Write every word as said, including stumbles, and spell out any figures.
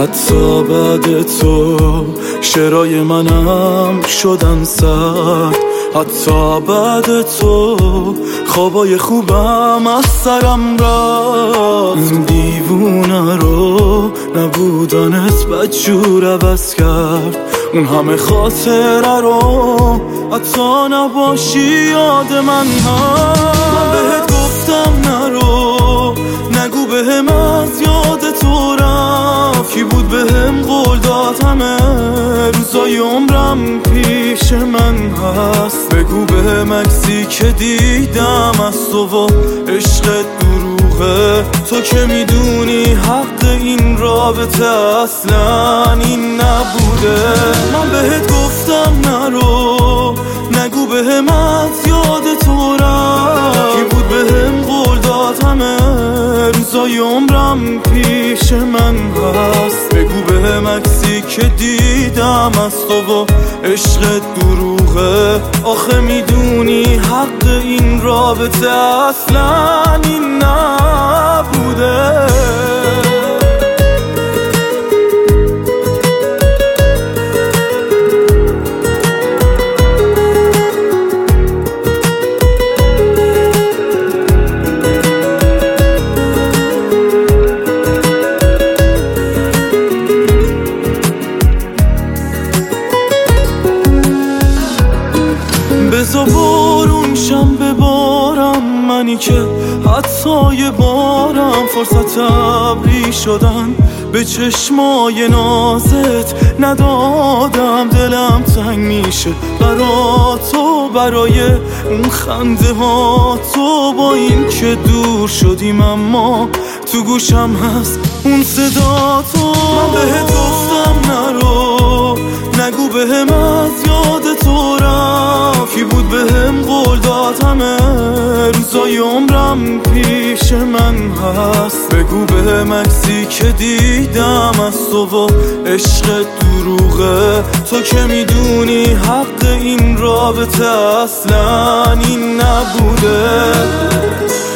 حتی بعد تو شعرهای منم شدن سرد، حتی بعد تو خوابای خوبم از سرم رفت. این دیوونه رو نبودنت بدجور عوض کرد، اون همه خاطره رو حتی نباشی یاد من هست. من بهت گفتم نرو، نگو بهم از یاد تو رفت. کی بود بهم قول داد همه روزای عمرم پیش من هست. بگو بهم عکسی که دیدم از تو و عشقت دروغه، تو که میدونی حق این رابطه اصلا این نبوده. من بهت گفتم نرو، نگو بهم از یاد تو رفت. کی بود بهم قول داد همه روزای عمرم پیش من هست. بگو بهم عکسی که دیدم از تو و عشقت دروغه، آخه میدونی حق این رابطه اصلا این نبوده. بزا بارون شم ببارم، منی که حتی یه بارم فرصت ابری شدن به چشمای نازت ندادم. دلم تنگ میشه برا تو، برای اون خنده ها تو. با این که دور شدیم اما تو گوشم هست اون صدا تو. من بهت گفتم نرو، نگو بهم از یاد تو رفت. کی بود بهم قول داد همه روزای عمرم پیش من هست. بگو بهم عکسی که دیدم از تو و عشقت دروغه، تو که میدونی حق این رابطه اصلا این نبوده.